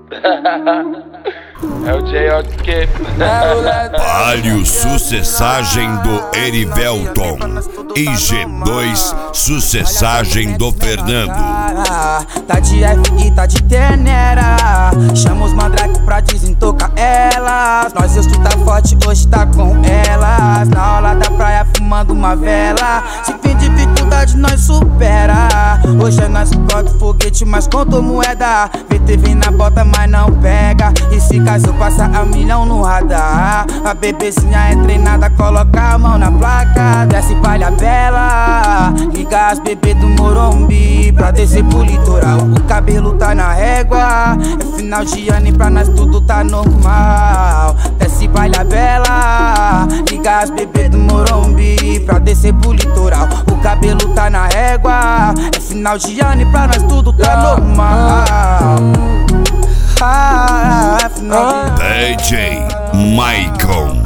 É o J.O.Q. Palio Sucessagem do Erivelton e G2 Sucessagem do Fernando. Tá de F e tá de Tenera. Chama os mandrake pra desentocar elas. Nós estuda forte, hoje tá com elas. Na aula da praia fumando uma vela. Se tem dificuldade nós supera. Hoje é nós que corta o foguete, mas conta moeda. VTV na bota, mas não pega. E se caso passa a milhão no radar. A bebezinha é treinada, coloca a mão na placa. Desce palha bela. Liga as bebês do Morumbi pra descer pro litoral. O cabelo tá na régua. É final de ano e pra nós tudo tá normal. Desce palha bela. Liga as bebês do Morumbi pra descer pro litoral. O cabelo tá na régua. É final de ano e pra nós tudo tá normal. DJ Michael.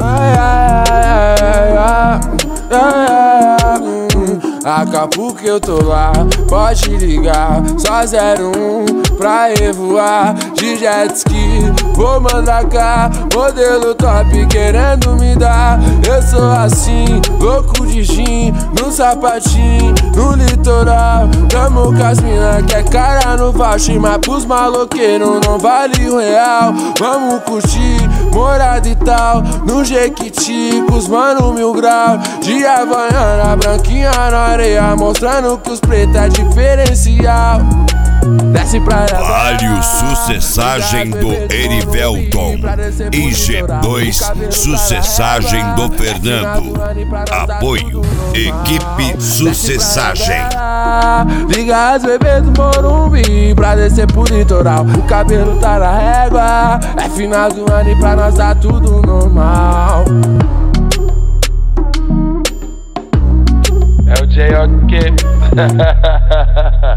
Acapulco que eu tô lá, pode ligar, só 01 pra revoar. De jet ski, vou mandar cá, modelo top querendo me dar. Eu sou assim, louco de gin, no sapatinho, no litoral. Tamo com as mina que é cara no voucher, mas pros maloqueiros não vale o real. Vamos curtir, morada e tal, no Jequiti, com os mano 1000 grau. De Havaiana, branquinha na areia, mostrando que os pretos é diferencial. Desce pra Palio Sucessagem do Erivelton e G2 Sucessagem do Fernando. Apoio Equipe Sucessagem. Liga as bebês do Morumbi pra descer pro litoral. O cabelo tá na régua. É final do ano e pra nós tá tudo normal. É o J.O.Q.